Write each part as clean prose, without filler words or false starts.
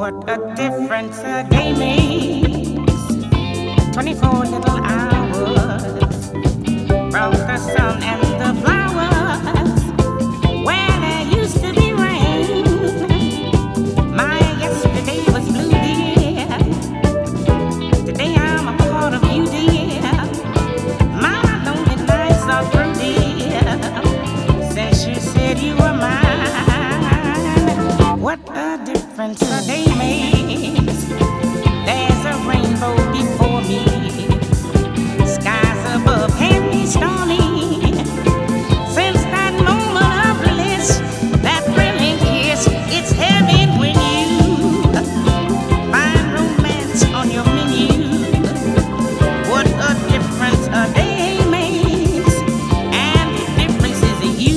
What a difference a day makes. 24 little hours from the sun and the flowers. Where there used to be rain, my yesterday was blue, dear. Today I'm a part of you, dear. My lonely nights are through, dear. Since you said you were mine. What a difference a day makes. There's a rainbow before me. Skies above can be stormy. Since that moment of bliss, that thrilling kiss, it's heaven when you find romance on your menu. What a difference a day makes, and the difference is you.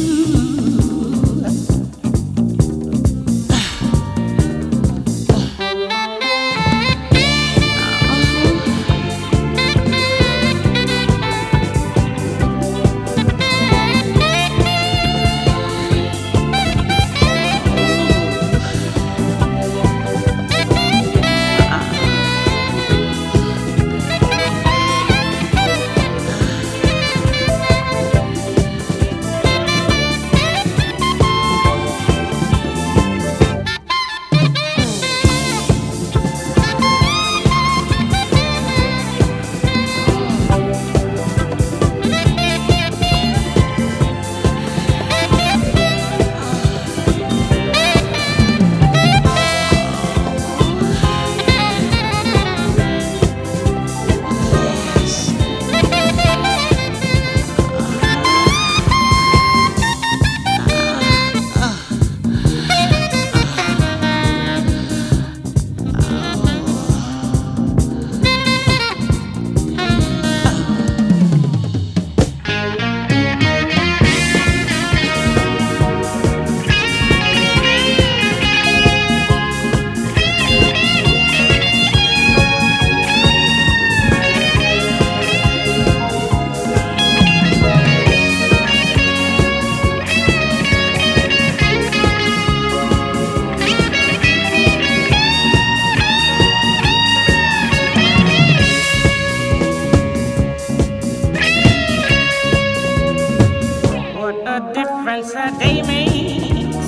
What a difference a day makes.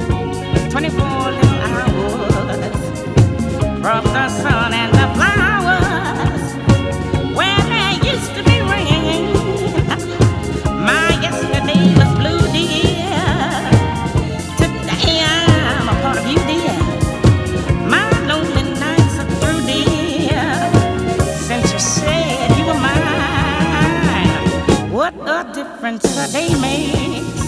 24 little hours from the sun and the flowers. Where there used to be rain, my yesterday was blue, dear. Today I'm a part of you, dear. My lonely nights are through, dear. Since you said you were mine. What a difference a day makes.